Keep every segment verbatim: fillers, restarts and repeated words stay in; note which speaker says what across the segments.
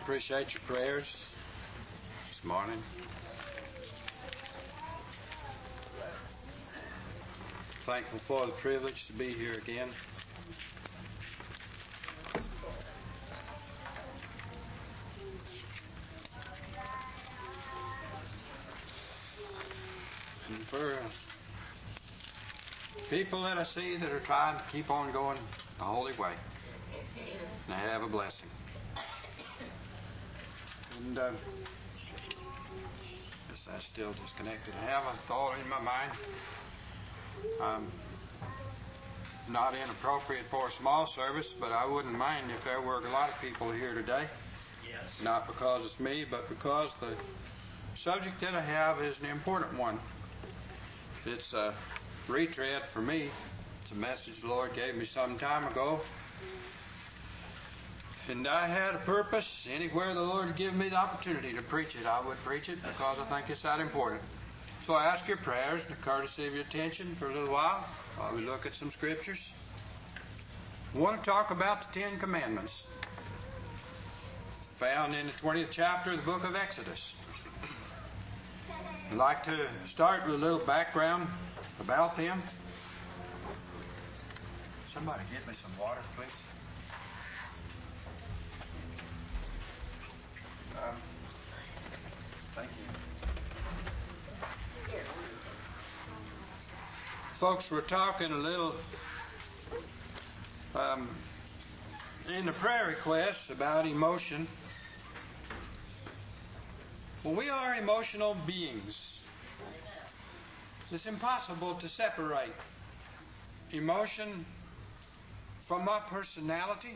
Speaker 1: appreciate your prayers this morning. Thankful for the privilege to be here again. And for people that I see that are trying to keep on going the holy way, they have a blessing. And uh, guess I'm still disconnected. I have a thought in my mind. Um, not inappropriate for a small service, but I wouldn't mind if there were a lot of people here today.
Speaker 2: Yes.
Speaker 1: Not because it's me, but because the subject that I have is an important one. It's a retread for me. It's a message the Lord gave me some time ago. And I had a purpose. Anywhere the Lord would give me the opportunity to preach it, I would preach it because I think it's that important. So I ask your prayers and the courtesy of your attention for a little while while we look at some scriptures. I want to talk about the Ten Commandments found in the twentieth chapter of the book of Exodus. I'd like to start with a little background about them. Somebody get me some water, please. Um, thank you. Folks, we're talking a little um, in the prayer request about emotion. Well, we are emotional beings. It's impossible to separate emotion from our personality.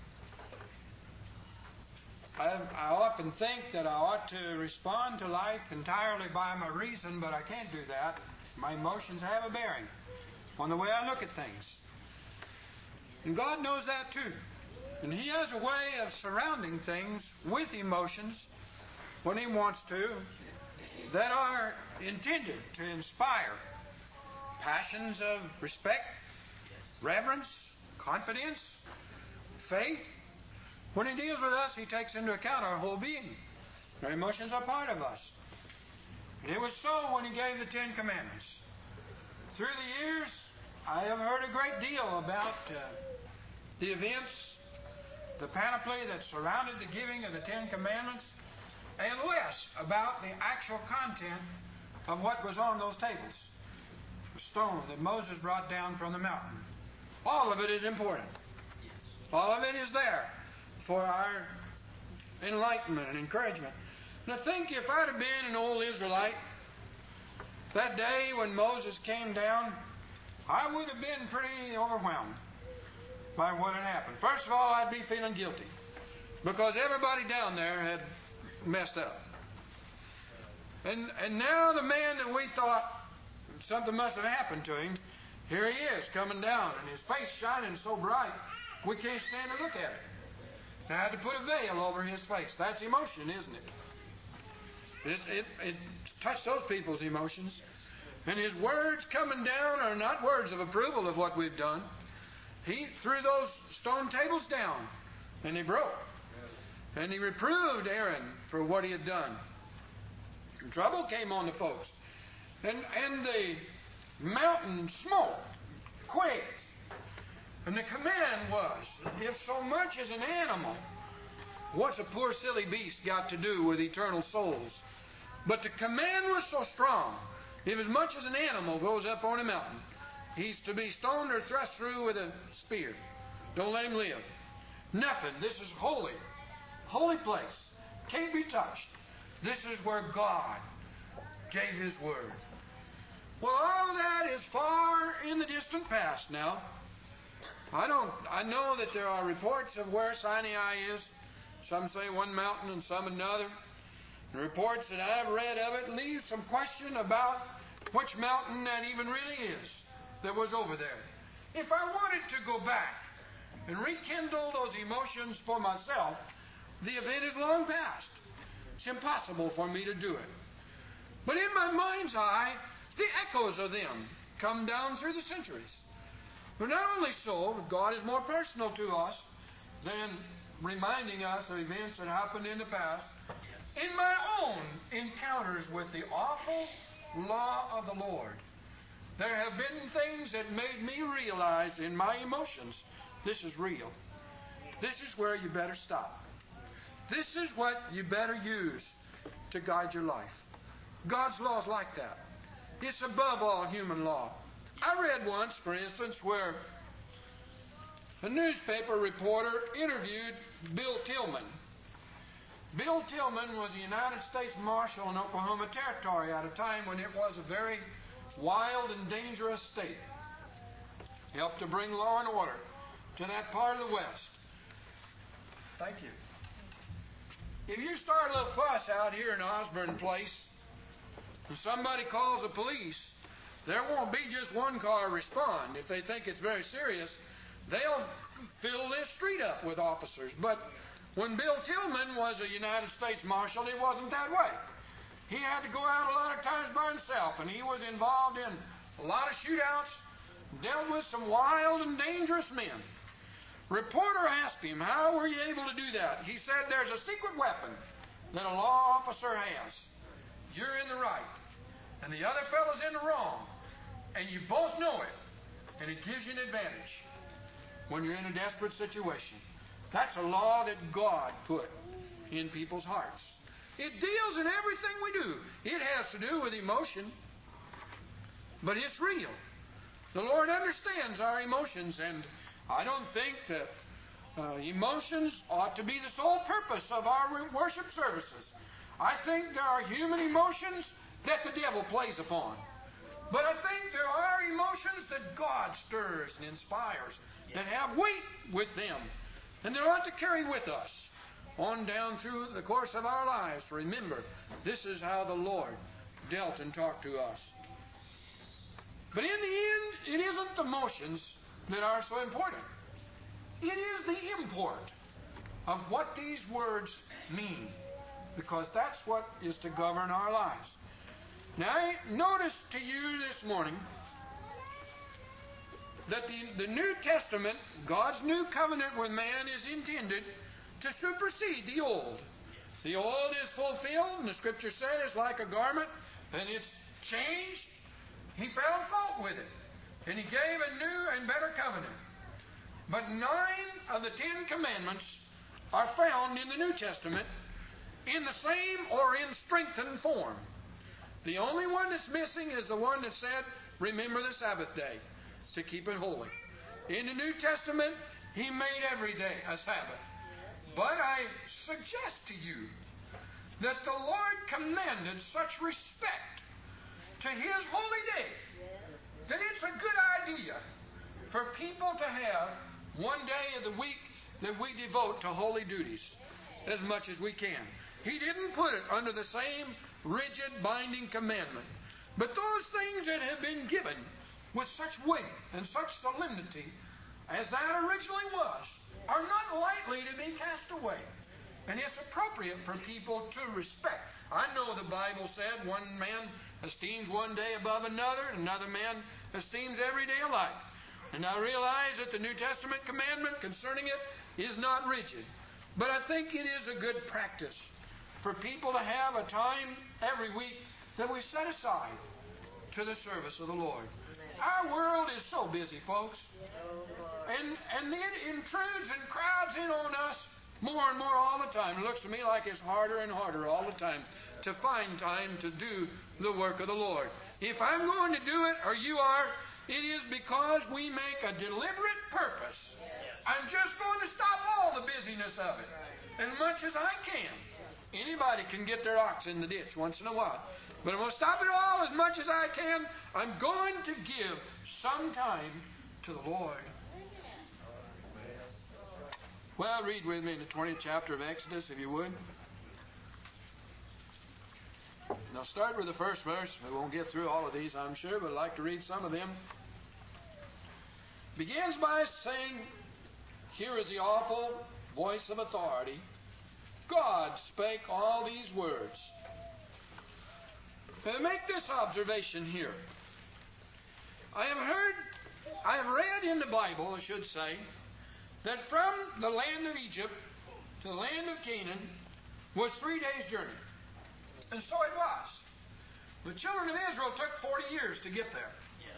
Speaker 1: I, I often think that I ought to respond to life entirely by my reason, but I can't do that. My emotions have a bearing on the way I look at things. And God knows that too. And He has a way of surrounding things with emotions when He wants to that are intended to inspire passions of respect, reverence, confidence, faith. When He deals with us, He takes into account our whole being. Our emotions are part of us. And it was so when He gave the Ten Commandments. Through the years, I have heard a great deal about uh, the events, the panoply that surrounded the giving of the Ten Commandments, and less about the actual content of what was on those tables. The stone that Moses brought down from the mountain. All of it is important. All of it is there for our enlightenment and encouragement. Now think, if I'd have been an old Israelite that day when Moses came down, I would have been pretty overwhelmed by what had happened. First of all, I'd be feeling guilty because everybody down there had messed up. And and now the man that we thought something must have happened to him, here he is coming down, and his face shining so bright we can't stand to look at it. I had to put a veil over his face. That's emotion, isn't it? It, it, it touched those people's emotions. And his words coming down are not words of approval of what we've done. He threw those stone tables down, and they broke. And he reproved Aaron for what he had done. And trouble came on the folks. And, and the mountain smoked, quaked. And the command was, if so much as an animal, what's a poor silly beast got to do with eternal souls? But the command was so strong, if as much as an animal goes up on a mountain, he's to be stoned or thrust through with a spear. Don't let him live. Nothing. This is holy. Holy place. Can't be touched. This is where God gave His word. Well, all of that is far in the distant past now. I don't. I know that there are reports of where Sinai is. Some say one mountain and some another. And reports that I've read of it leave some question about which mountain that even really is that was over there. If I wanted to go back and rekindle those emotions for myself, the event is long past. It's impossible for me to do it. But in my mind's eye, the echoes of them come down through the centuries. But not only so, God is more personal to us than reminding us of events that happened in the past. In my own encounters with the awful law of the Lord, there have been things that made me realize in my emotions, this is real. This is where you better stop. This is what you better use to guide your life. God's law is like that. It's above all human law. I read once, for instance, where a newspaper reporter interviewed Bill Tillman. Bill Tillman was a United States Marshal in Oklahoma Territory at a time when it was a very wild and dangerous state. He helped to bring law and order to that part of the West. Thank you. If you start a little fuss out here in Osborne Place, and somebody calls the police, there won't be just one car respond. If they think it's very serious, they'll fill this street up with officers. But when Bill Tillman was a United States Marshal, it wasn't that way. He had to go out a lot of times by himself, and he was involved in a lot of shootouts, dealt with some wild and dangerous men. Reporter asked him, how were you able to do that? He said, there's a secret weapon that a law officer has. You're in the right, and the other fellow's in the wrong, and you both know it, and it gives you an advantage when you're in a desperate situation. That's a law that God put in people's hearts. It deals in everything we do. It has to do with emotion, but it's real. The Lord understands our emotions, and I don't think that uh, emotions ought to be the sole purpose of our worship services. I think there are human emotions that the devil plays upon. But I think there are emotions that God stirs and inspires that have weight with them, and they ought to carry with us on down through the course of our lives. Remember, this is how the Lord dealt and talked to us. But in the end, it isn't the emotions that are so important. It is the import of what these words mean, because that's what is to govern our lives. Now, I notice to you this morning that the, the New Testament, God's new covenant with man, is intended to supersede the Old. The Old is fulfilled, and the Scripture said it's like a garment, and it's changed. He found fault with it, and He gave a new and better covenant. But nine of the Ten Commandments are found in the New Testament in the same or in strengthened form. The only one that's missing is the one that said, remember the Sabbath day to keep it holy. In the New Testament, He made every day a Sabbath. But I suggest to you that the Lord commanded such respect to His holy day that it's a good idea for people to have one day of the week that we devote to holy duties as much as we can. He didn't put it under the same rigid binding commandment. But those things that have been given with such weight and such solemnity as that originally was are not lightly to be cast away. And it's appropriate for people to respect. I know the Bible said one man esteems one day above another, another man esteems every day alike. And I realize that the New Testament commandment concerning it is not rigid. But I think it is a good practice for people to have a time every week that we set aside to the service of the Lord. Our world is so busy, folks. And, and it intrudes and crowds in on us more and more all the time. It looks to me like it's harder and harder all the time to find time to do the work of the Lord. If I'm going to do it, or you are, it is because we make a deliberate purpose. I'm just going to stop all the busyness of it as much as I can. Anybody can get their ox in the ditch once in a while. But I'm going to stop it all as much as I can. I'm going to give some time to the Lord. Well, read with me in the twentieth chapter of Exodus, if you would. Now, start with the first verse. We won't get through all of these, I'm sure, but I'd like to read some of them. Begins by saying, here is the awful voice of authority. God spake all these words. Now, make this observation here. I have heard, I have read in the Bible, I should say, that from the land of Egypt, to the land of Canaan was three days' journey. And so it was. The children of Israel took forty years to get there.
Speaker 2: Yes.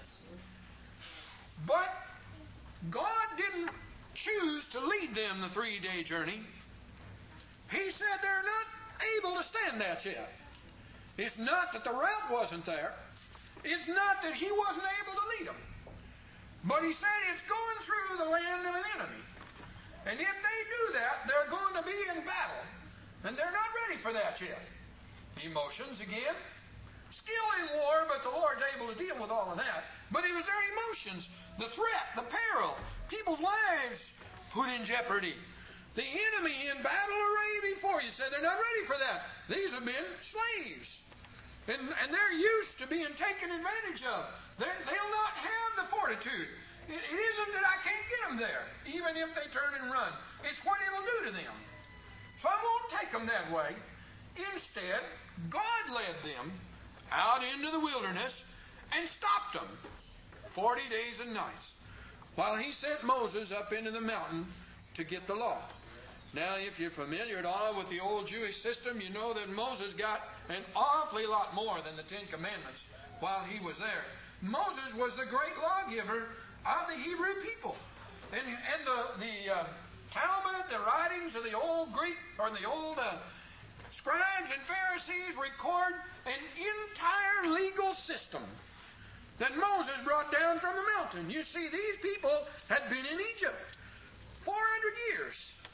Speaker 1: But God didn't choose to lead them the three-day journey. He said they're not able to stand that yet. It's not that the route wasn't there. It's not that He wasn't able to lead them. But He said it's going through the land of an enemy. And if they do that, they're going to be in battle. And they're not ready for that yet. Emotions again. Skill in war, but the Lord's able to deal with all of that. But it was their emotions, the threat, the peril, people's lives put in jeopardy. The enemy in battle array before you said they're not ready for that. These have been slaves. And, and they're used to being taken advantage of. They're, they'll not have the fortitude. It, it isn't that I can't get them there, even if they turn and run. It's what it'll do to them. So I won't take them that way. Instead, God led them out into the wilderness and stopped them forty days and nights while He sent Moses up into the mountain to get the law. Now, if you're familiar at all with the old Jewish system, you know that Moses got an awfully lot more than the Ten Commandments while he was there. Moses was the great lawgiver of the Hebrew people. And, and the, the uh, Talmud, the writings of the old Greek, or the old uh, scribes and Pharisees record an entire legal system that Moses brought down from the mountain. You see, these people had been in Egypt four hundred years.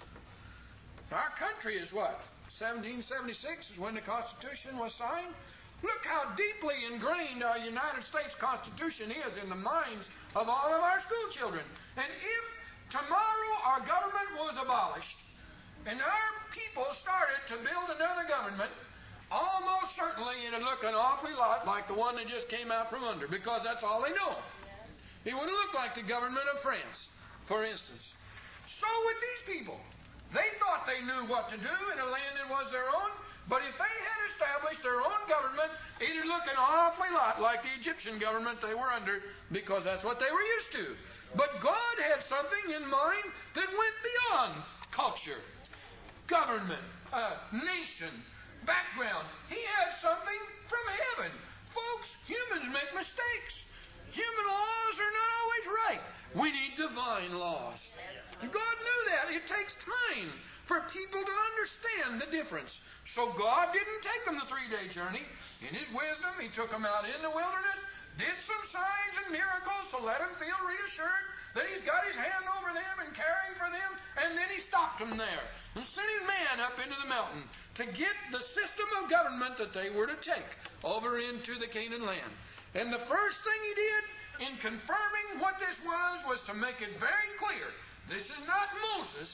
Speaker 1: Our country is what? seventeen seventy-six is when the Constitution was signed. Look how deeply ingrained our United States Constitution is in the minds of all of our school children. And if tomorrow our government was abolished and our people started to build another government, almost certainly it would look an awfully lot like the one that just came out from under, because that's all they know. It would look like the government of France, for instance. So with these people. They thought they knew what to do in a land that was their own, but if they had established their own government, it would look an awfully lot like the Egyptian government they were under, because that's what they were used to. But God had something in mind that went beyond culture, government, uh, nation, background. He had something from heaven. Folks, humans make mistakes. Human laws are not always right. We need divine laws. And God knew that. It takes time for people to understand the difference. So God didn't take them the three-day journey. In His wisdom, He took them out in the wilderness, did some signs and miracles to let them feel reassured that He's got His hand over them and caring for them, and then He stopped them there and sent His man up into the mountain to get the system of government that they were to take over into the Canaan land. And the first thing He did in confirming what this was was to make it very clear. This is not Moses.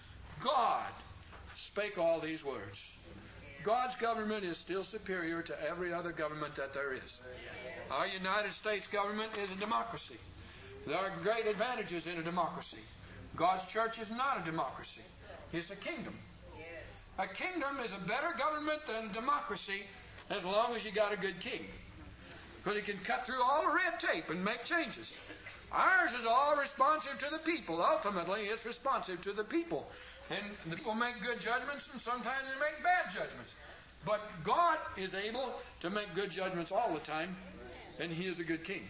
Speaker 1: God spake all these words. God's government is still superior to every other government that there is. Our United States government is a democracy. There are great advantages in a democracy. God's church is not a democracy. It's a kingdom. A kingdom is a better government than a democracy as long as you got a good king. Because he can cut through all the red tape and make changes. Ours is all responsive to the people. Ultimately, it's responsive to the people. And the people make good judgments, and sometimes they make bad judgments. But God is able to make good judgments all the time, and He is a good king.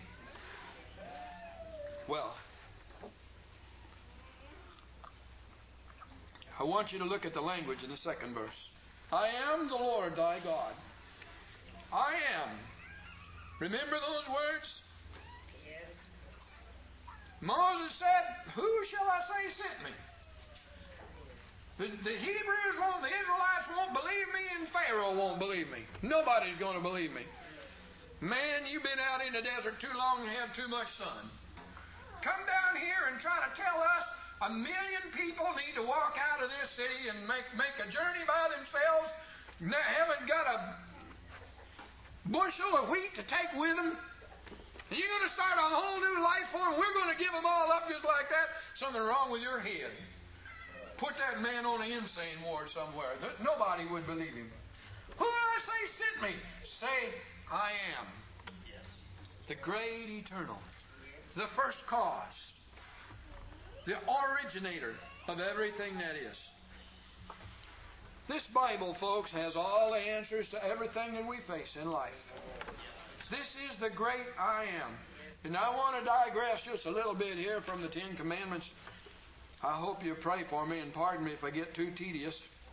Speaker 1: Well, I want you to look at the language in the second verse. I am the Lord thy God. I am. Remember those words? Moses said, who shall I say sent me? The, the Hebrews won't, the Israelites won't believe me, and Pharaoh won't believe me. Nobody's going to believe me. Man, you've been out in the desert too long and had too much sun. Come down here and try to tell us a million people need to walk out of this city and make, make a journey by themselves, haven't got a bushel of wheat to take with them. And you're going to start a whole new life for them. We're going to give them all up just like that. Something wrong with your head. Put that man on an insane ward somewhere. Nobody would believe him. Who do I say sent me? Say, I am. The great eternal. The first cause. The originator of everything that is. This Bible, folks, has all the answers to everything that we face in life. This is the great I am. And I want to digress just a little bit here from the Ten Commandments. I hope you pray for me and pardon me if I get too tedious.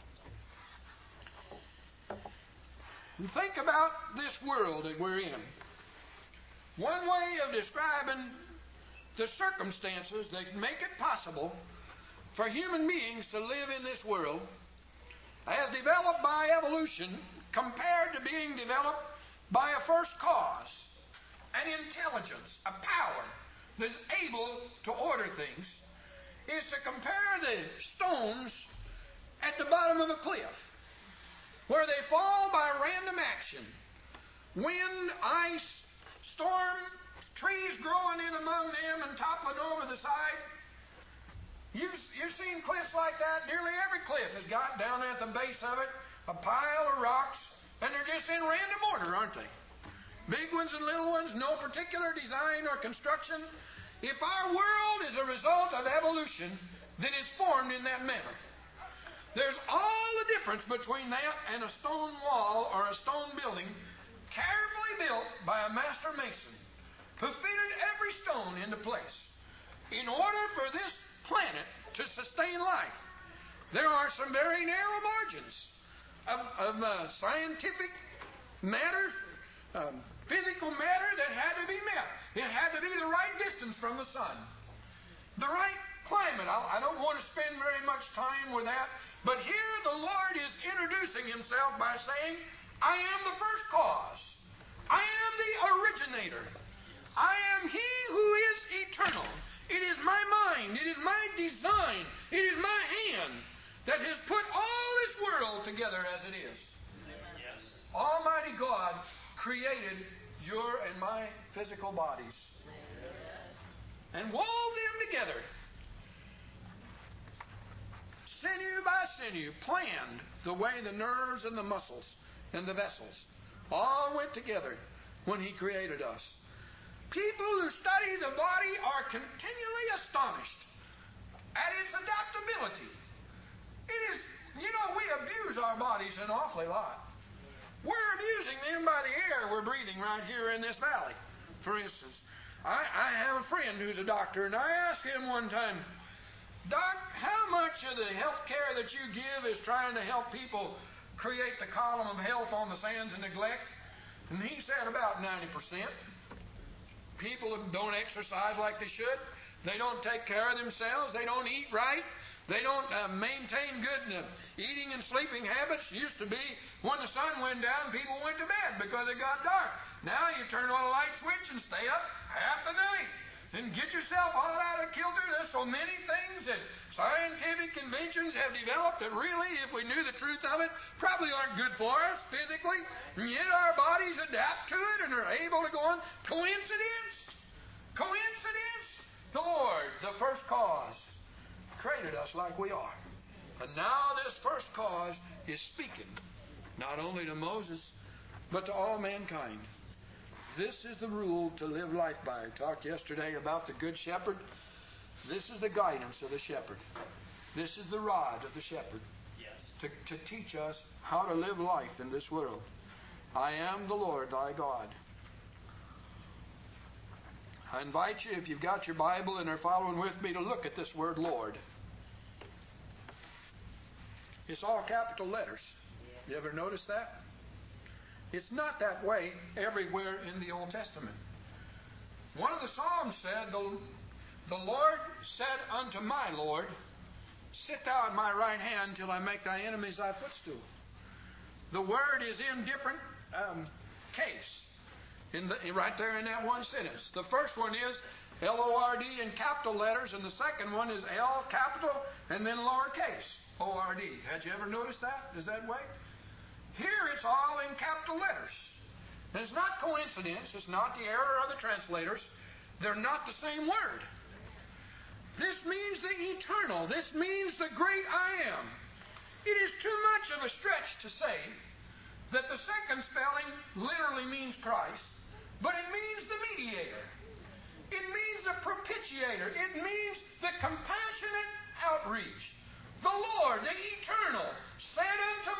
Speaker 1: And think about this world that we're in. One way of describing the circumstances that make it possible for human beings to live in this world, as developed by evolution, compared to being developed by a first cause, an intelligence, a power that's able to order things, is to compare the stones at the bottom of a cliff, where they fall by random action. Wind, ice, storm, trees growing in among them and toppling over the side. You've, you've seen cliffs like that. Nearly every cliff has got down at the base of it a pile of rocks, and they're just in random order, aren't they? Big ones and little ones, no particular design or construction. If our world is a result of evolution, then it's formed in that manner. There's all the difference between that and a stone wall or a stone building carefully built by a master mason who fitted every stone into place. In order for this planet to sustain life, there are some very narrow margins of, of uh, scientific matter, um, physical matter that had to be met. It had to be the right distance from the sun, the right climate. I, I don't want to spend very much time with that, but here the Lord is introducing Himself by saying, I am the first cause. I am the originator. I am He who is eternal. It is my mind, it is my design, it is my hand that has put all this world together as it is. Yes. Almighty God created your and my physical bodies and wove them together. Sinew by sinew, planned the way the nerves and the muscles and the vessels all went together when He created us. People who study the body are continually astonished at its adaptability. It is, you know, we abuse our bodies an awfully lot. We're abusing them by the air we're breathing right here in this valley. For instance, I, I have a friend who's a doctor, and I asked him one time, Doc, how much of the health care that you give is trying to help people create the column of health on the sands of neglect? And he said about ninety percent. People don't exercise like they should. They don't take care of themselves. They don't eat right. They don't uh, maintain good uh, eating and sleeping habits. Used to be when the sun went down, people went to bed because it got dark. Now you turn on a light switch and stay up half the night and get yourself all out of kilter. There's so many things that scientific conventions have developed that really, if we knew the truth of it, probably aren't good for us physically. And yet our bodies adapt to it and are able to go on. Coincidence? Coincidence? The Lord, the first cause, created us like we are. And now this first cause is speaking not only to Moses, but to all mankind. This is the rule to live life by. I talked yesterday about the Good Shepherd. This is the guidance of the shepherd. This is the rod of the shepherd. Yes. To, to teach us how to live life in this world. I am the Lord thy God. I invite you, if you've got your Bible and are following with me, to look at this word Lord. It's all capital letters. You ever notice that? It's not that way everywhere in the Old Testament. One of the Psalms said, the, the Lord said unto my Lord, sit thou at my right hand till I make thy enemies thy footstool. The word is in different um, case. In the, right there in that one sentence. The first one is L O R D in capital letters, and the second one is L capital and then lowercase O R D. Had you ever noticed that? Is that way? Here it's all in capital letters. And it's not coincidence. It's not the error of the translators. They're not the same word. This means the eternal. This means the great I am. It is too much of a stretch to say that the second spelling literally means Christ, but it means the mediator. It means the propitiator. It means the compassionate outreach. The Lord, the eternal, said unto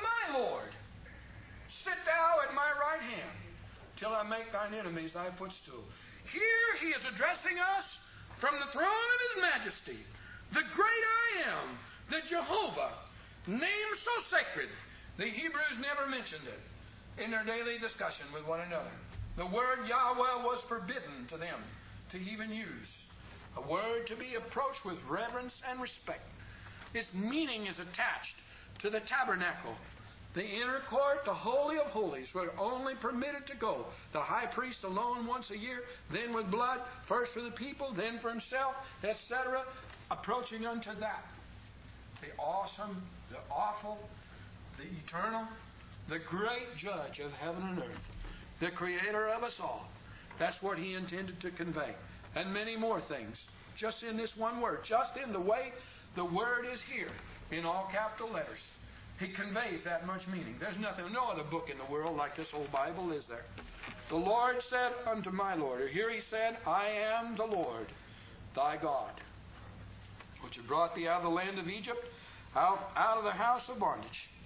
Speaker 2: will I make thine enemies thy footstool. Here he is addressing us from the throne of his majesty, the great I am, the Jehovah, name so sacred, the Hebrews never mentioned it in their daily discussion with one another. The word Yahweh was forbidden to them to even use. A word to be approached with reverence and respect. Its meaning is attached to the tabernacle, the inner court, the Holy of Holies, where only permitted to go the high priest alone once a year, then with blood, first for the people, then for himself, et cetera, approaching unto that. The awesome, the awful, the eternal, the great judge of heaven and earth, the creator of us all. That's what he intended to convey. And many more things. Just in this one word. Just in the way the word is here. In all capital letters. He conveys that much meaning. There's nothing, no other book in the world like this whole Bible, is there? The Lord said unto my Lord. Or here he said, I am the Lord, thy God, which have brought thee out of the land of Egypt, out, out of the house of bondage.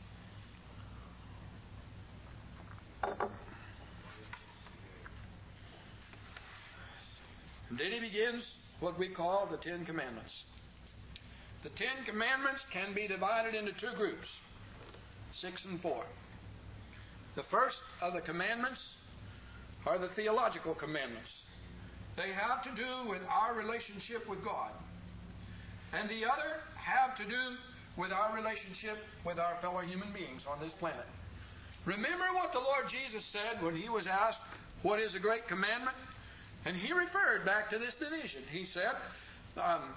Speaker 2: And then he begins what we call the Ten Commandments. The Ten Commandments can be divided into two groups, six and four. The first of the commandments are the theological commandments. They have to do with our relationship with God. And the other have to do with our relationship with our fellow human beings on this planet. Remember what the Lord Jesus said when he was asked, what is a great commandment? And he referred back to this division. He said, um,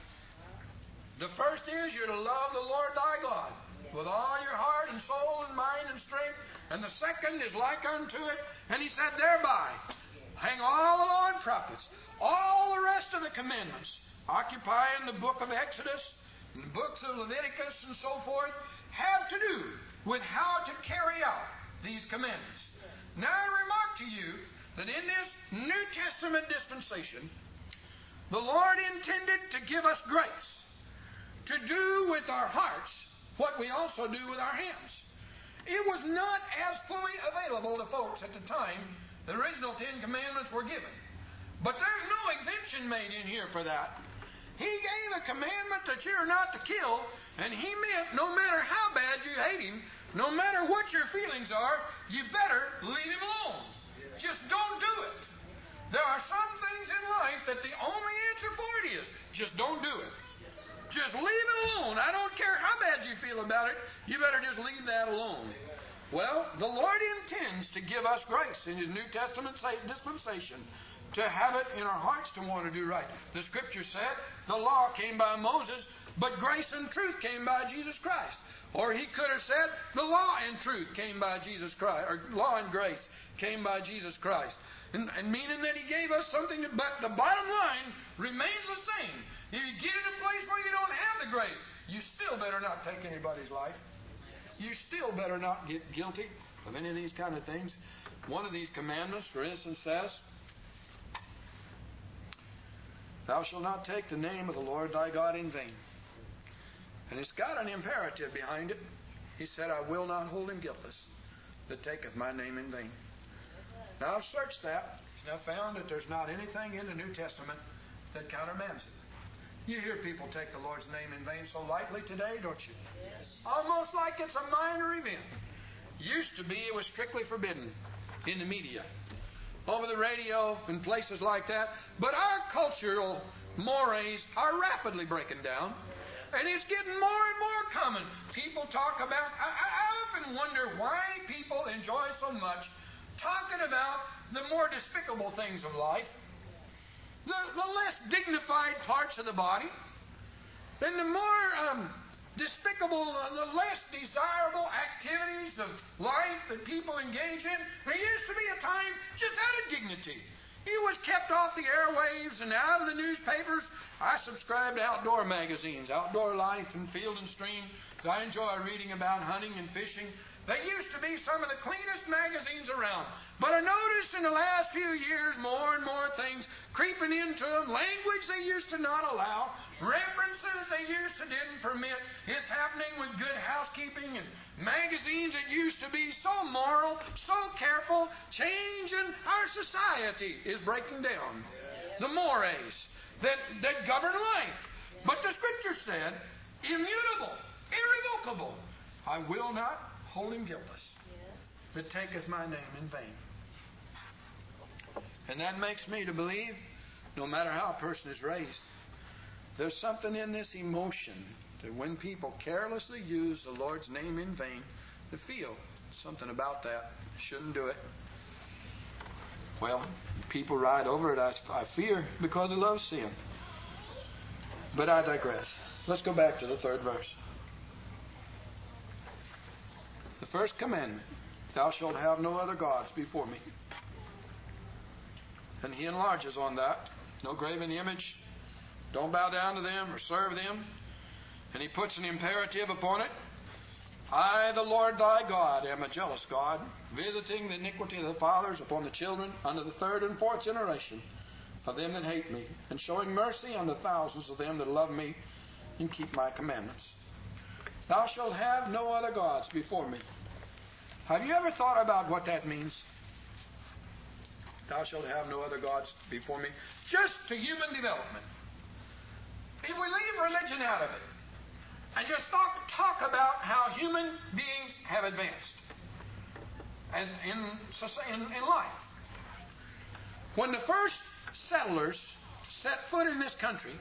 Speaker 2: the first is you're to love the Lord thy God with all your heart and soul and mind and strength. And the second is like unto it. And he said, thereby hang all the law and prophets. All the rest of the commandments occupying the book of Exodus and the books of Leviticus and so forth have to do with how to carry out these commandments. Now I remark to you that in this New Testament dispensation, the Lord intended to give us grace to do with our hearts what we also do with our hands. It was not as fully available to folks at the time the original Ten Commandments were given. But there's no exemption made in here for that. He gave a commandment that you're not to kill, and he meant no matter how bad you hate him, no matter what your feelings are, you better leave him alone. Just don't do it. There are some things in life that the only answer for it is just don't do it. Just leave it alone. I don't care how bad you feel about it. You better just leave that alone. Well, the Lord intends to give us grace in His New Testament dispensation to have it in our hearts to want to do right. The Scripture said the law came by Moses, but grace and truth came by Jesus Christ. Or he could have said the law and truth came by Jesus Christ, or law and grace came by Jesus Christ. And, and meaning that he gave us something, to, but the bottom line remains the same. If you get in a place where you don't have the grace, you still better not take anybody's life. You still better not get guilty of any of these kind of things. One of these commandments, for instance, says, thou shalt not take the name of the Lord thy God in vain. And it's got an imperative behind it. He said, I will not hold him guiltless that taketh my name in vain. Now I've searched that, and I've found that there's not anything in the New Testament that countermands it. You hear people take the Lord's name in vain so lightly today, don't you? Yes. Almost like it's a minor event. Used to be it was strictly forbidden in the media, over the radio and places like that. But our cultural mores are rapidly breaking down. And it's getting more and more common. People talk about, I, I often wonder why people enjoy so much talking about the more despicable things of life, the, the less dignified parts of the body, and the more um, despicable, uh, the less desirable activities of life that people engage in. There used to be a time just out of dignity. It was kept off the airwaves and out of the newspapers. I subscribe to outdoor magazines, Outdoor Life and Field and Stream. I enjoy reading about hunting and fishing. They used to be some of the cleanest magazines around. But I noticed in the last few years more and more things creeping into them. Language they used to not allow. References they used to didn't permit. It's happening with Good Housekeeping and magazines that used to be so moral, so careful. Changing our society is breaking down. The mores that, that govern life. But the Scripture said, immutable, irrevocable. I will not hold him guiltless that taketh my name in vain. And that makes me to believe, no matter how a person is raised, there's something in this emotion that when people carelessly use the Lord's name in vain, they feel something about that. Shouldn't do it. Well, people ride over it, I, I fear, because they love sin. But I digress. Let's go back to the third verse. The first commandment, thou shalt have no other gods before me. And he enlarges on that. No graven image. Don't bow down to them or serve them. And he puts an imperative upon it. I, the Lord thy God, am a jealous God, visiting the iniquity of the fathers upon the children unto the third and fourth generation of them that hate me, and showing mercy unto thousands of them that love me and keep my commandments. Thou shalt have no other gods before me. Have you ever thought about what that means? Thou shalt have no other gods before me. Just to human development. If we leave religion out of it, and just talk, talk about how human beings have advanced as in, in, in life. When the first settlers set foot in this country,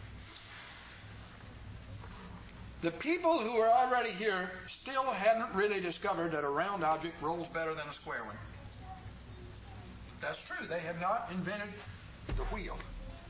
Speaker 2: the people who were already here still hadn't really discovered that a round object rolls better than a square one. That's true. They had not invented the wheel.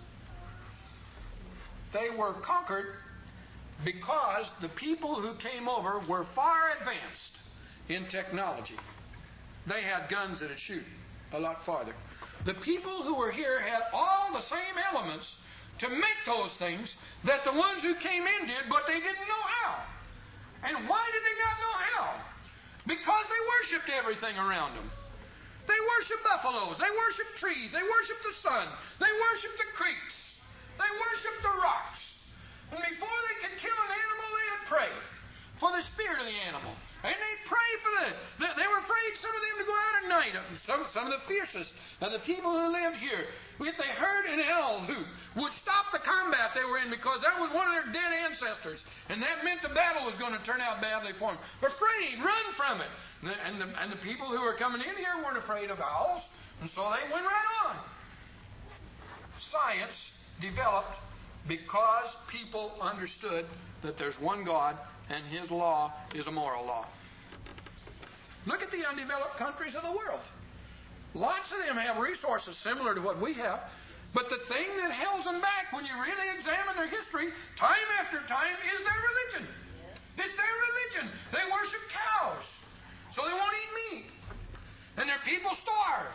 Speaker 2: They were conquered because the people who came over were far advanced in technology. They had guns that would shoot a lot farther. The people who were here had all the same elements to make those things that the ones who came in did, but they didn't know how. And why did they not know how? Because they worshipped everything around them. They worshipped buffaloes. They worshipped trees. They worshipped the sun. They worshipped the creeks. They worshipped the rocks. And before they could kill an animal, they had prayed for the spirit of the animal. And they'd pray for the... They were afraid, some of them, to go out at night. Some, some of the fiercest of the people who lived here, if they heard an owl hoot, would stop the combat they were in because that was one of their dead ancestors. And that meant the battle was going to turn out badly for them. Afraid, run from it. And the, and the people who were coming in here weren't afraid of owls. And so they went right on. Science developed because people understood that there's one God and His law is a moral law. Look at the undeveloped countries of the world. Lots of them have resources similar to what we have, but the thing that holds them back when you really examine their history, time after time, is their religion. It's their religion. They worship cows, so they won't eat meat. And their people starve.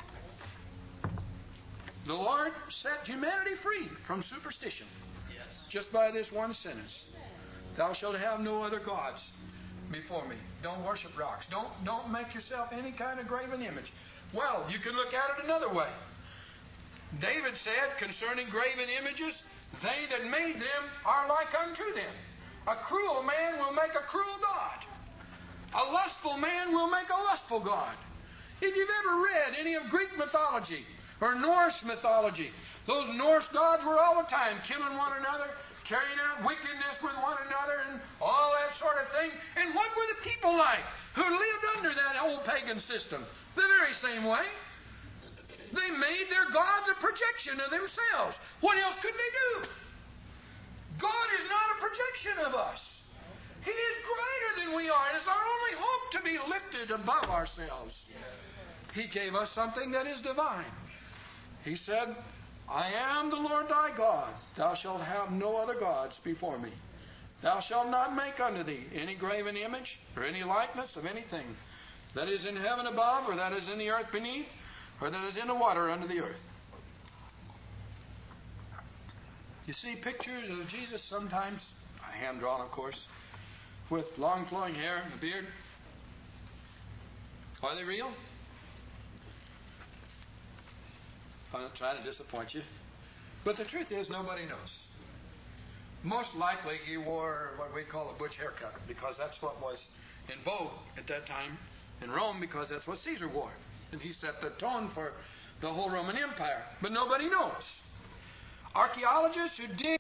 Speaker 2: The Lord set humanity free from superstition. Yes. Just by this one sentence. Thou shalt have no other gods before me. Don't worship rocks. Don't, don't make yourself any kind of graven image. Well, you can look at it another way. David said concerning graven images, they that made them are like unto them. A cruel man will make a cruel God. A lustful man will make a lustful God. If you've ever read any of Greek mythology or Norse mythology, those Norse gods were all the time killing one another, carrying out wickedness with one another, and all that sort of thing. And what were the people like who lived under that old pagan system? The very same way. They made their gods a projection of themselves. What else could they do? God is not a projection of us. He is greater than we are. It is our only hope to be lifted above ourselves. He gave us something that is divine. He said, I am the Lord thy God. Thou shalt have no other gods before me. Thou shalt not make unto thee any graven image or any likeness of anything that is in heaven above, or that is in the earth beneath, or that is in the water under the earth. You see pictures of Jesus sometimes, hand drawn of course, with long flowing hair and a beard. Are they real? I'm not trying to disappoint you. But the truth is, nobody knows. Most likely he wore what we call a butch haircut, because that's what was in vogue at that time in Rome, because that's what Caesar wore. And he set the tone for the whole Roman Empire. But nobody knows. Archaeologists who dig,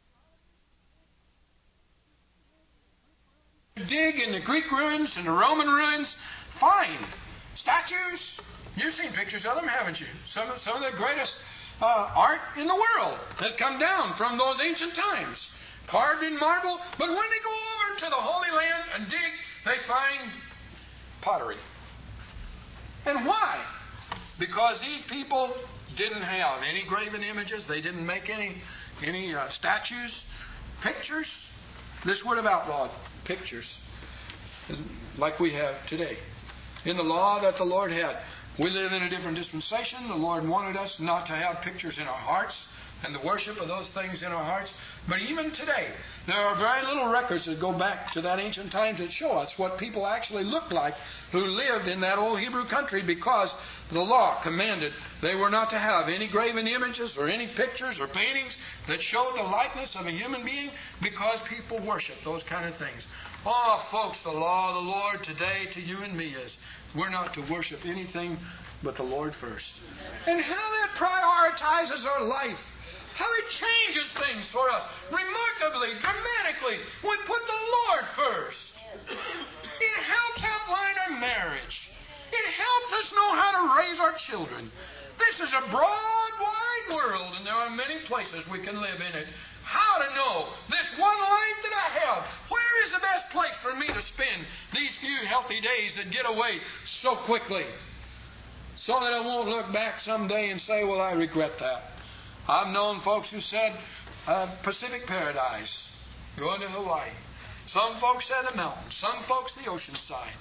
Speaker 2: dig in the Greek ruins and the Roman ruins find statues. You've seen pictures of them, haven't you? Some of, some of the greatest uh, art in the world has come down from those ancient times, carved in marble. But when they go over to the Holy Land and dig, they find pottery. And why? Because these people didn't have any graven images. They didn't make any any uh, statues, pictures. This would have outlawed pictures like we have today. In the law that the Lord had, we live in a different dispensation. The Lord wanted us not to have pictures in our hearts and the worship of those things in our hearts. But even today, there are very little records that go back to that ancient times that show us what people actually looked like who lived in that old Hebrew country, because the law commanded they were not to have any graven images or any pictures or paintings that showed the likeness of a human being, because people worship those kind of things. Oh, folks, the law of the Lord today to you and me is we're not to worship anything but the Lord first. And how that prioritizes our life. How it changes things for us. Remarkably, dramatically, we put the Lord first. It helps outline our marriage. It helps us know how to raise our children. This is a broad, wide world, and there are many places we can live in it. How to know this one life that I have, where is the best place for me to spend these few healthy days that get away so quickly, so that I won't look back someday and say, well, I regret that. I've known folks who said uh, Pacific Paradise, going to Hawaii. Some folks said the mountains. Some folks the ocean side.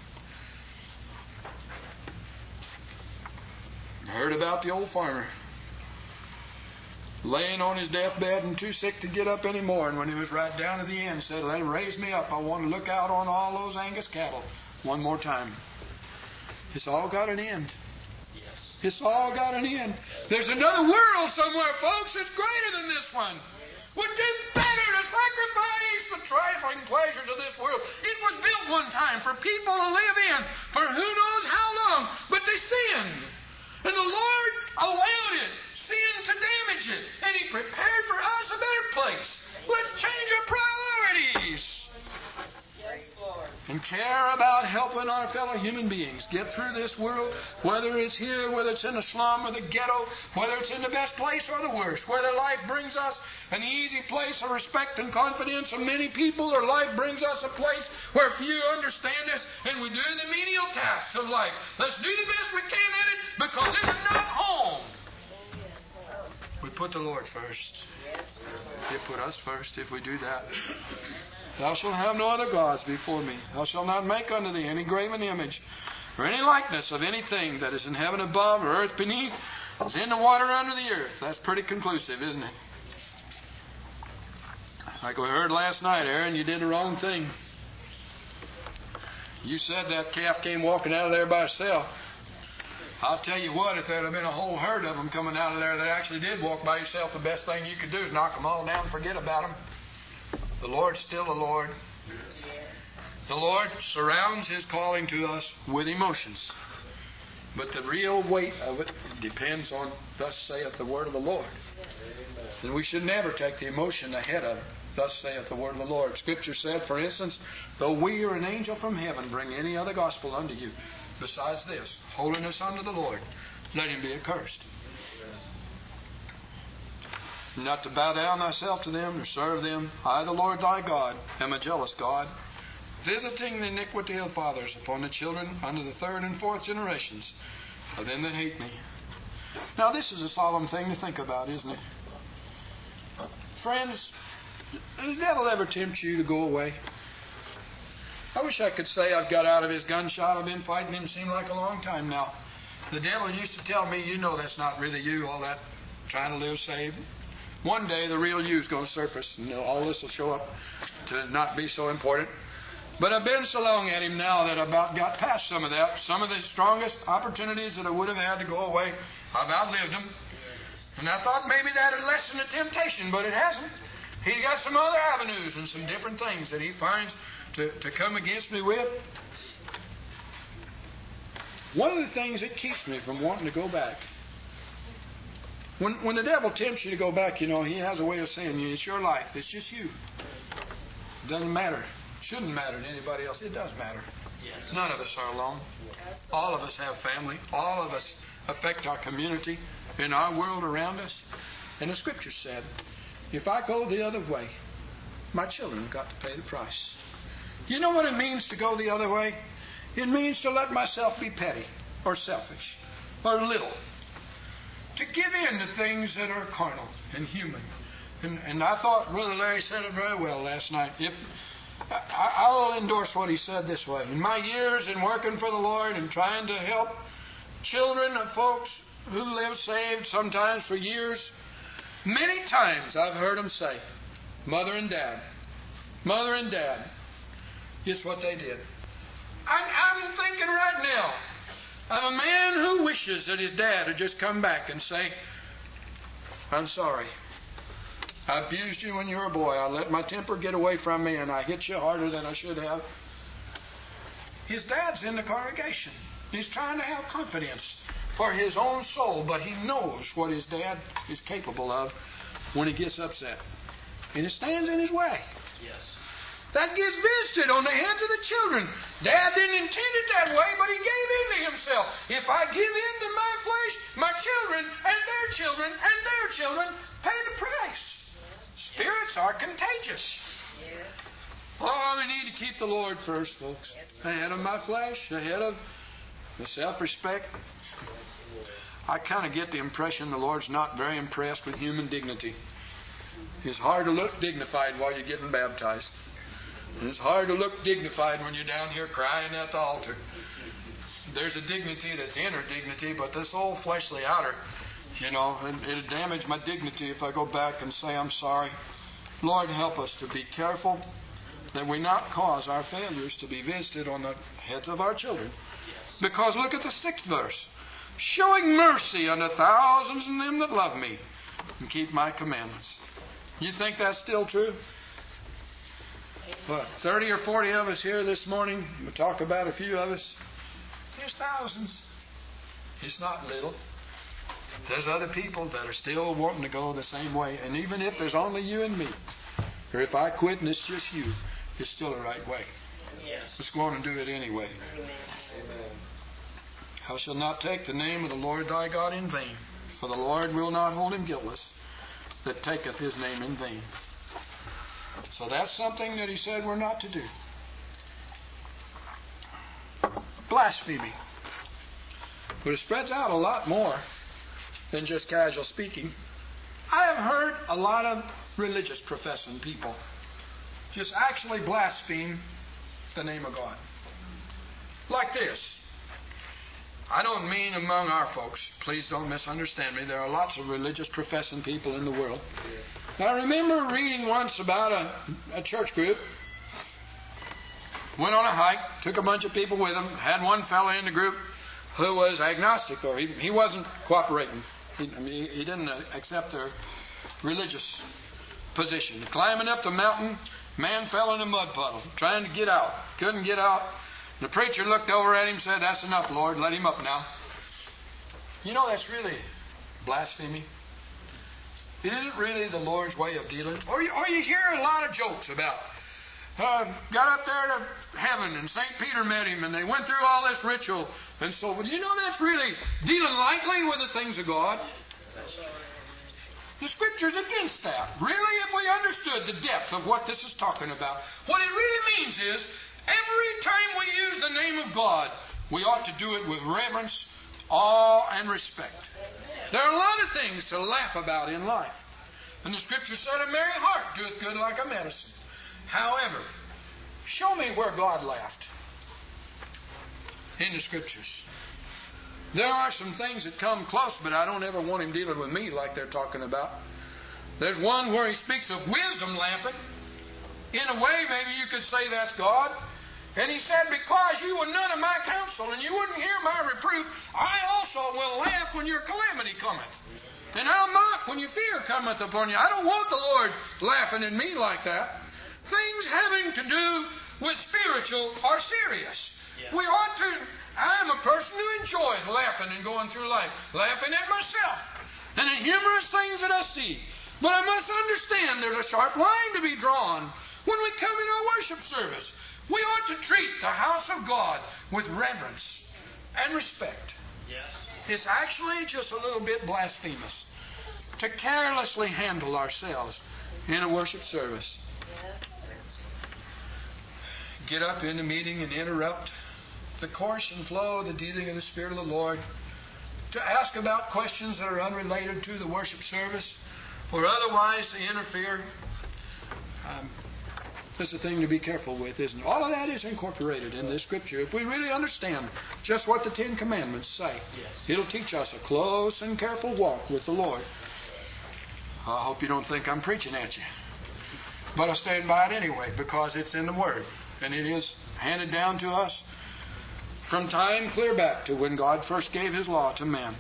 Speaker 2: I heard about the old farmer laying on his deathbed and too sick to get up anymore. And when he was right down at the end, said, "Let him raise me up. I want to look out on all those Angus cattle one more time." It's all got an end. It's all got an end. There's another world somewhere, folks, that's greater than this one. Would do better to sacrifice the trifling pleasures of this world. It was built one time for people to live in for who knows how long, but they sinned. And the Lord allowed it, sin to damage it. And He prepared for us a better place. Let's change our priorities. And care about helping our fellow human beings get through this world, whether it's here, whether it's in the slum or the ghetto, whether it's in the best place or the worst, whether life brings us an easy place of respect and confidence of many people, or life brings us a place where few understand us and we do the menial tasks of life. Let's do the best we can at it, because this is not home. We put the Lord first. He put us first if we do that. Thou shalt have no other gods before me. Thou shalt not make unto thee any graven image or any likeness of anything that is in heaven above or earth beneath, is in the water under the earth. That's pretty conclusive, isn't it? Like we heard last night, Aaron, you did the wrong thing. You said that calf came walking out of there by itself. I'll tell you what, if there had been a whole herd of them coming out of there that actually did walk by yourself, the best thing you could do is knock them all down and forget about them. The Lord's still the Lord. The Lord surrounds His calling to us with emotions. But the real weight of it depends on, thus saith the word of the Lord. And we should never take the emotion ahead of it. Thus saith the word of the Lord. Scripture said, for instance, though we or an angel from heaven bring any other gospel unto you, besides this, holiness unto the Lord, let him be accursed. Not to bow down thyself to them, nor serve them. I, the Lord thy God, am a jealous God, visiting the iniquity of fathers upon the children unto the third and fourth generations of them that hate me. Now this is a solemn thing to think about, isn't it? Friends, does the devil ever tempt you to go away? I wish I could say I've got out of his gunshot. I've been fighting him, seemed like a long time now. The devil used to tell me, you know that's not really you, all that trying to live saved. One day the real you is going to surface, and all this will show up to not be so important. But I've been so long at him now that I've about got past some of that. Some of the strongest opportunities that I would have had to go away, I've outlived them. And I thought maybe that would lessen the temptation, but it hasn't. He's got some other avenues and some different things that he finds to, to come against me with. One of the things that keeps me from wanting to go back, when, when the devil tempts you to go back, you know, he has a way of saying, it's your life. It's just you. It doesn't matter. Shouldn't matter to anybody else. It does matter. Yes. None of us are alone. All of us have family. All of us affect our community in our world around us. And the Scripture said, if I go the other way, my children have got to pay the price. You know what it means to go the other way? It means to let myself be petty or selfish or little. To give in to things that are carnal and human. And, and I thought Brother Larry said it very well last night. If I, I'll endorse what he said this way. In my years in working for the Lord and trying to help children of folks who live saved sometimes for years, many times I've heard them say, Mother and Dad, Mother and Dad, guess what they did? I'm, I'm thinking right now of a man who wishes that his dad had just come back and say, I'm sorry. I abused you when you were a boy. I let my temper get away from me and I hit you harder than I should have. His dad's in the congregation. He's trying to have confidence for his own soul, but he knows what his dad is capable of when he gets upset. And it stands in his way.
Speaker 3: Yes.
Speaker 2: That gets visited on the heads of the children. Dad didn't intend it that way, but he gave in to himself. If I give in to my flesh, my children and their children and their children pay the price. Spirits are contagious.
Speaker 4: Yes.
Speaker 2: Oh, we need to keep the Lord first, folks. Ahead of my flesh, ahead of the self-respect. I kind of get the impression the Lord's not very impressed with human dignity. It's hard to look dignified while you're getting baptized. And it's hard to look dignified when you're down here crying at the altar. There's a dignity that's inner dignity, but this old fleshly outer, you know, it'll damage my dignity if I go back and say I'm sorry. Lord, help us to be careful that we not cause our failures to be visited on the heads of our children. Because look at the sixth verse. Showing mercy unto thousands of them that love me and keep my commandments. You think that's still true? What, thirty or forty of us here this morning? We'll talk about a few of us. There's thousands. It's not little. There's other people that are still wanting to go the same way. And even if there's only you and me, or if I quit and it's just you, it's still the right way.
Speaker 4: Yes.
Speaker 2: Let's go on and do it anyway.
Speaker 4: Amen.
Speaker 2: Thou shalt not take the name of the Lord thy God in vain, for the Lord will not hold him guiltless that taketh his name in vain. So that's something that he said we're not to do. Blasphemy. But it spreads out a lot more than just casual speaking. I have heard a lot of religious professing people just actually blaspheme the name of God. Like this. I don't mean among our folks. Please don't misunderstand me. There are lots of religious professing people in the world. I remember reading once about a, a church group. Went on a hike, took a bunch of people with them, had one fellow in the group who was agnostic, or he, he wasn't cooperating. He, I mean, he didn't accept their religious position. Climbing up the mountain, man fell in a mud puddle, trying to get out. Couldn't get out. The preacher looked over at him and said, "That's enough, Lord. Let him up now." You know, that's really blasphemy. It isn't really the Lord's way of dealing. Or you, or you hear a lot of jokes about, uh, got up there to heaven and Saint Peter met him and they went through all this ritual and so forth. You know, that's really dealing lightly with the things of God. The Scripture's against that. Really, if we understood the depth of what this is talking about, what it really means is, every time we use the name of God, we ought to do it with reverence, awe, and respect. There are a lot of things to laugh about in life. And the Scripture said, "A merry heart doeth good like a medicine." However, show me where God laughed in the Scriptures. There are some things that come close, but I don't ever want him dealing with me like they're talking about. There's one where he speaks of wisdom laughing. In a way, maybe you could say that's God. And he said, because you were none of my counsel, and you wouldn't hear my reproof, I also will laugh when your calamity cometh. And I'll mock when your fear cometh upon you. I don't want the Lord laughing at me like that. Things having to do with spiritual are serious. Yeah. We ought to... I'm a person who enjoys laughing and going through life, laughing at myself and at humorous things that I see. But I must understand there's a sharp line to be drawn when we come in our worship service. We ought to treat the house of God with reverence and respect. Yes. It's actually just a little bit blasphemous to carelessly handle ourselves in a worship service. Yes. Get up in the meeting and interrupt the course and flow of the dealing of the Spirit of the Lord. To ask about questions that are unrelated to the worship service or otherwise to interfere. Um, That's a thing to be careful with, isn't it? All of that is incorporated in this Scripture. If we really understand just what the Ten Commandments say, yes, it'll teach us a close and careful walk with the Lord. I hope you don't think I'm preaching at you. But I stand by it anyway because it's in the Word. And it is handed down to us from time clear back to when God first gave His law to man.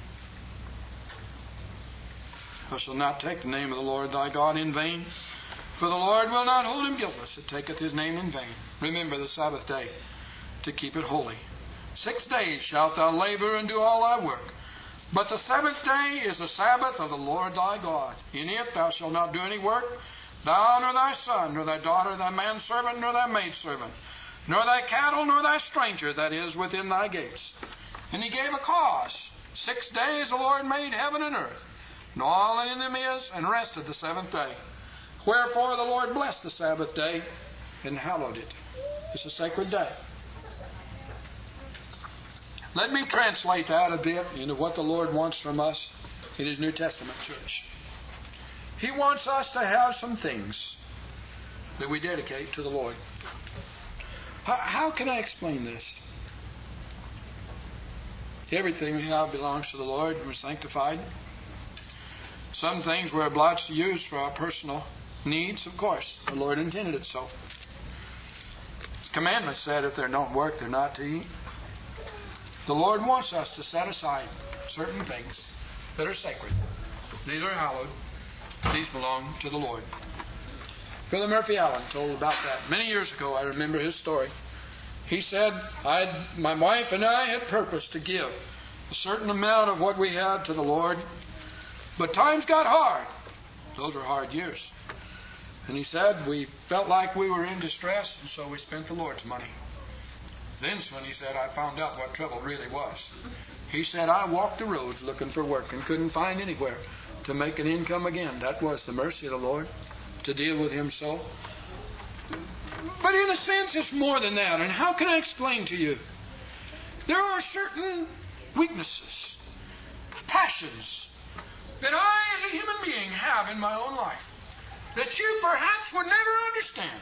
Speaker 2: Thou shalt not take the name of the Lord thy God in vain. For the Lord will not hold him guiltless that taketh his name in vain. Remember the Sabbath day to keep it holy. Six days shalt thou labor and do all thy work. But the seventh day is the Sabbath of the Lord thy God. In it thou shalt not do any work, thou nor thy son, nor thy daughter, thy manservant, nor thy maidservant, nor thy cattle, nor thy stranger that is within thy gates. And he gave a cause. Six days the Lord made heaven and earth, and all that in them is, and rested the seventh day. Wherefore the Lord blessed the Sabbath day and hallowed it. It's a sacred day. Let me translate that a bit into what the Lord wants from us in His New Testament church. He wants us to have some things that we dedicate to the Lord. How, how can I explain this? Everything we have belongs to the Lord and we're sanctified. Some things we're obliged to use for our personal needs, of course. The Lord intended it so. His commandment said if there don't work, they're not to eat. The Lord wants us to set aside certain things that are sacred. These are hallowed. These belong to the Lord. Brother Murphy Allen told about that. Many years ago, I remember his story. He said, I'd, my wife and I had purposed to give a certain amount of what we had to the Lord, but times got hard. Those were hard years. And he said, we felt like we were in distress, and so we spent the Lord's money. Then's when he said, I found out what trouble really was. He said, I walked the roads looking for work and couldn't find anywhere to make an income again. That was the mercy of the Lord, to deal with him so. But in a sense, it's more than that. And how can I explain to you? There are certain weaknesses, passions, that I as a human being have in my own life that you perhaps would never understand.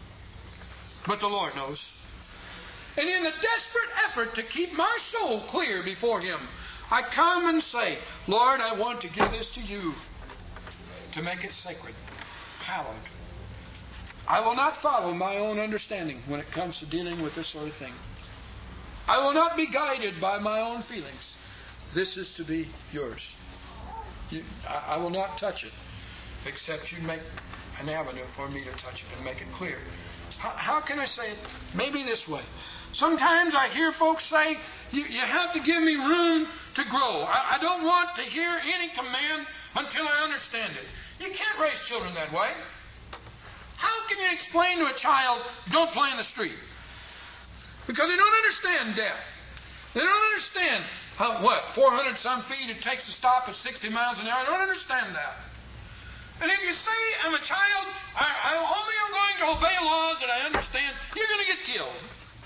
Speaker 2: But the Lord knows. And in the desperate effort to keep my soul clear before Him, I come and say, Lord, I want to give this to you to make it sacred, hallowed. I will not follow my own understanding when it comes to dealing with this sort of thing. I will not be guided by my own feelings. This is to be yours. You, I, I will not touch it, except you make an avenue for me to touch it and make it clear. How, how can I say it? Maybe this way. Sometimes I hear folks say, you, you have to give me room to grow. I, I don't want to hear any command until I understand it. You can't raise children that way. How can you explain to a child, don't play in the street? Because they don't understand death. They don't understand how, what, four hundred some feet it takes to stop at sixty miles an hour. They don't understand that. And if you say, I'm a child, I, I only am going to obey laws that I understand, you're going to get killed.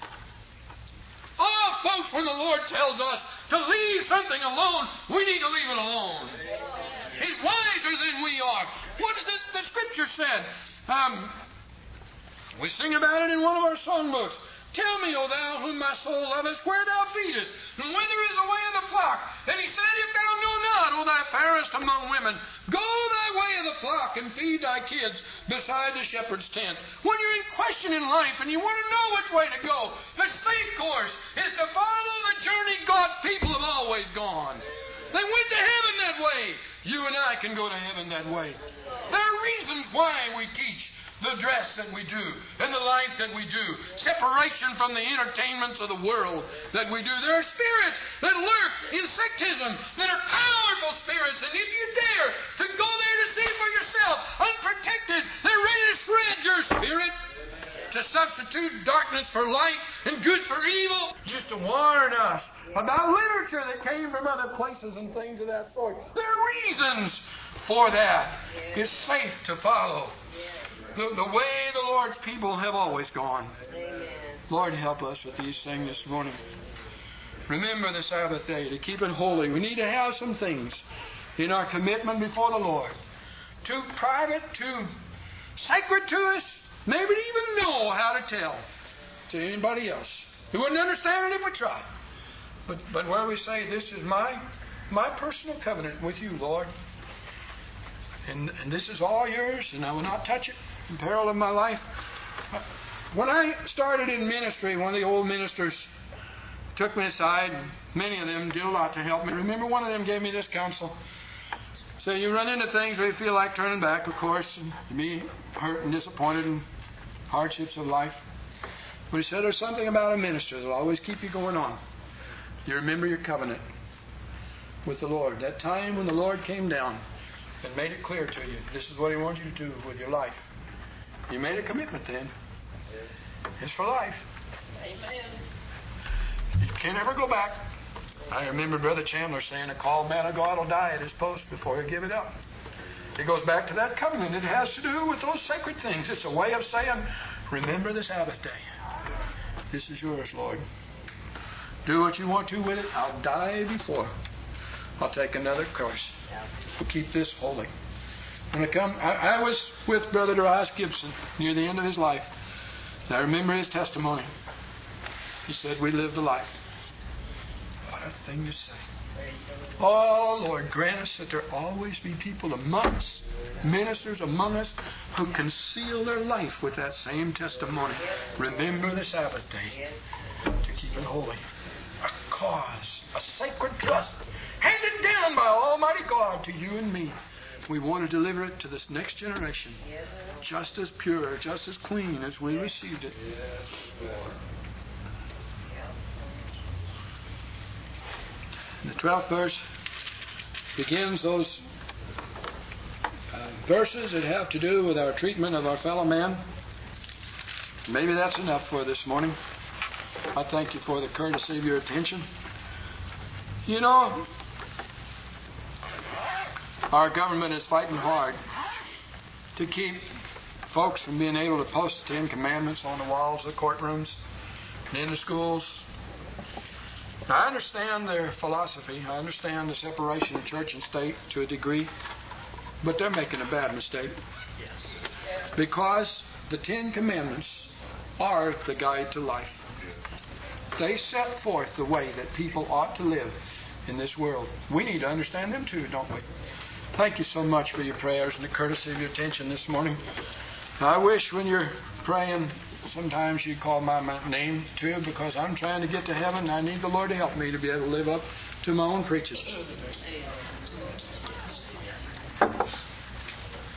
Speaker 2: Oh, folks, when the Lord tells us to leave something alone, we need to leave it alone. He's wiser than we are. What the, the Scripture said, um, we sing about it in one of our songbooks. Tell me, O thou whom my soul lovest, where thou feedest, and whither is the way of the flock. And he said, if thou know not, O Thou thy fairest among women, go thy way of the flock and feed thy kids beside the shepherd's tent. When you're in question in life and you want to know which way to go, the safe course is to follow the journey God's people have always gone. They went to heaven that way. You and I can go to heaven that way. There are reasons why we teach the dress that we do and the life that we do. Separation from the entertainments of the world that we do. There are spirits that lurk in sectism that are powerful spirits. And if you dare to go there to see for yourself, unprotected, they're ready to shred your spirit. To substitute darkness for light and good for evil. Just to warn us about literature that came from other places and things of that sort. There are reasons for that. It's safe to follow the, the way the Lord's people have always gone. Lord, help us with these things this morning. Remember the Sabbath day, to keep it holy. We need to have some things in our commitment before the Lord. Too private, too sacred to us. Maybe to even know how to tell to anybody else. We wouldn't understand it if we tried. But but where we say, this is my my personal covenant with you, Lord. And, and this is all yours, and I will not touch it in peril of my life. When I started in ministry, one of the old ministers took me aside. And many of them did a lot to help me. Remember, one of them gave me this counsel. So you run into things where you feel like turning back, of course, and you be hurt and disappointed and hardships of life. But he said there's something about a minister that will always keep you going on. You remember your covenant with the Lord. That time when the Lord came down and made it clear to you, this is what He wants you to do with your life. You made a commitment then. It's for life.
Speaker 4: Amen.
Speaker 2: You can't ever go back. I remember Brother Chandler saying, a called man of God will die at his post before he'll give it up. It goes back to that covenant. It has to do with those sacred things. It's a way of saying, remember the Sabbath day. This is yours, Lord. Do what you want to with it. I'll die before I'll take another course. We'll keep this holy. When I come, I, I was with Brother Darius Gibson near the end of his life. And I remember his testimony. He said, we lived a life. What a thing to say. Oh, Lord, grant us that there always be people among us, ministers among us, who conceal their life with that same testimony. Remember the Sabbath day to keep it holy. A cause, a sacred trust, handed down by Almighty God to you and me. We want to deliver it to this next generation, just as pure, just as clean as we received it. The twelfth verse begins those uh, verses that have to do with our treatment of our fellow man. Maybe that's enough for this morning. I thank you for the courtesy of your attention. You know, our government is fighting hard to keep folks from being able to post the Ten Commandments on the walls of the courtrooms and in the schools. I understand their philosophy. I understand the separation of church and state to a degree. But they're making a bad mistake. Because the Ten Commandments are the guide to life. They set forth the way that people ought to live in this world. We need to understand them too, don't we? Thank you so much for your prayers and the courtesy of your attention this morning. I wish when you're praying, sometimes you'd call my name too, because I'm trying to get to heaven and I need the Lord to help me to be able to live up to my own preaching.